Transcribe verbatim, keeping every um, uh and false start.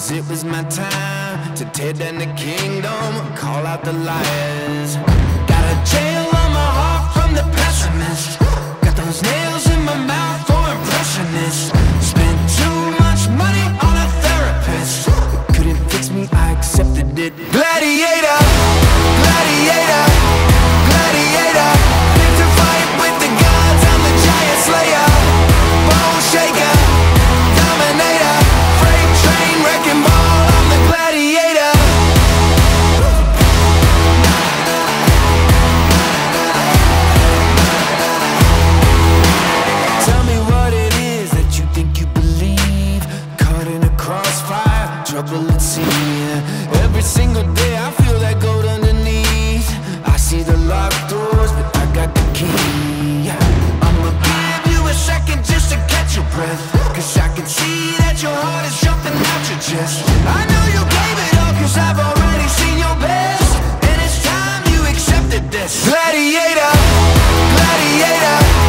'cause it was my time to tear down the kingdom, call out the liars. Got a jail on my heart from the pessimist. Got those nails in my mouth for impressionists. Spent too much money on a therapist. Couldn't fix me, I accepted it. Gladiator, gladiator, gladiator. Pick to fight with the gods, I'm the giant slayer. Bone shaker, dominator. Freight train, wrecking ball, I'm the gladiator. Tell me what it is that you think you believe. Caught in a crossfire, trouble at sea. Every single day I feel that gold underneath. I see the locked doors, but I got the key. I'ma give you a second just to catch your breath, 'cause I can see that your heart is jumping out your chest. I know you gave it up, 'cause I've already seen your best, and it's time you accepted this. Gladiator, gladiator.